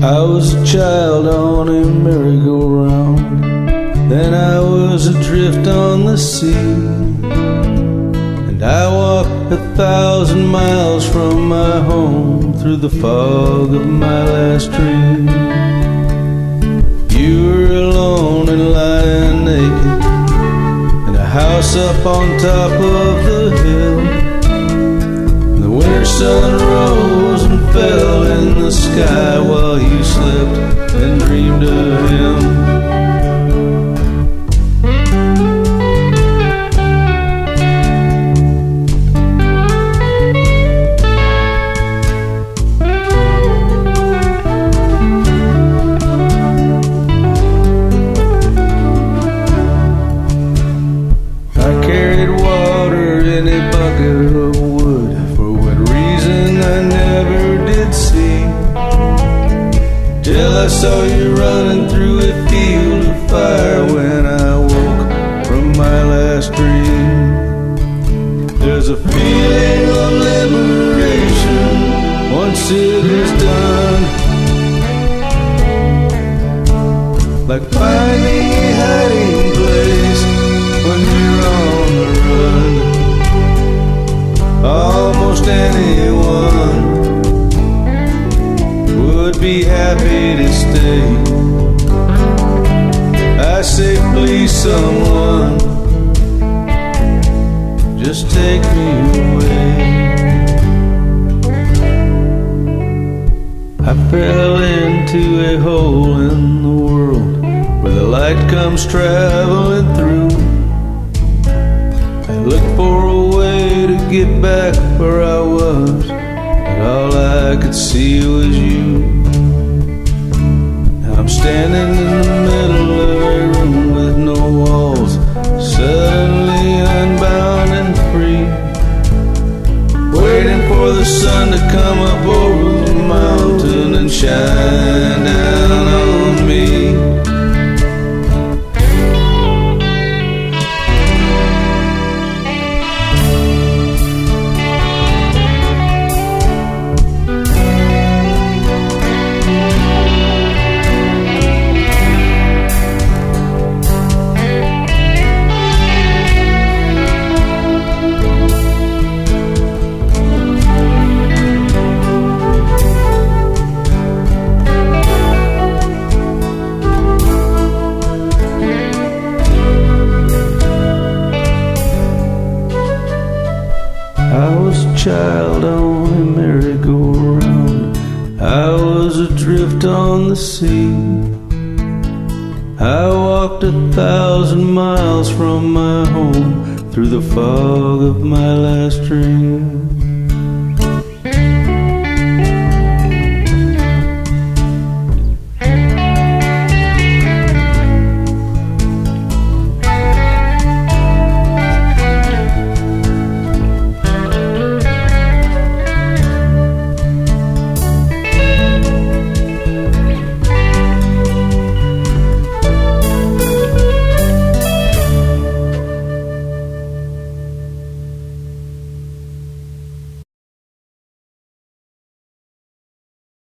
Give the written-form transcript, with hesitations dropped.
I was a child on a merry-go-round, then I was adrift on the sea, and I walked 1,000 miles from my home through the fog of my last dream. You were alone and lying naked in a house up on top of the hill. The winter sun rose and fell in the sky while you slept and dreamed of him. I saw you running through a field of fire when I woke from my last dream. There's a feeling of liberation once it is done, like finding a hiding place when you're on the run. Almost anyone would be happy to stay. I say, please, someone, just take me away. I fell into a hole in the world where the light comes traveling through. I looked for a way to get back where I was, but all I could see was you. I'm standing in the middle of a room with no walls, suddenly unbound and free, waiting for the sun to come up over the mountain and shine down on me. I was a child on a merry-go-round, I was adrift on the sea. I walked 1,000 miles from my home through the fog of my last dream.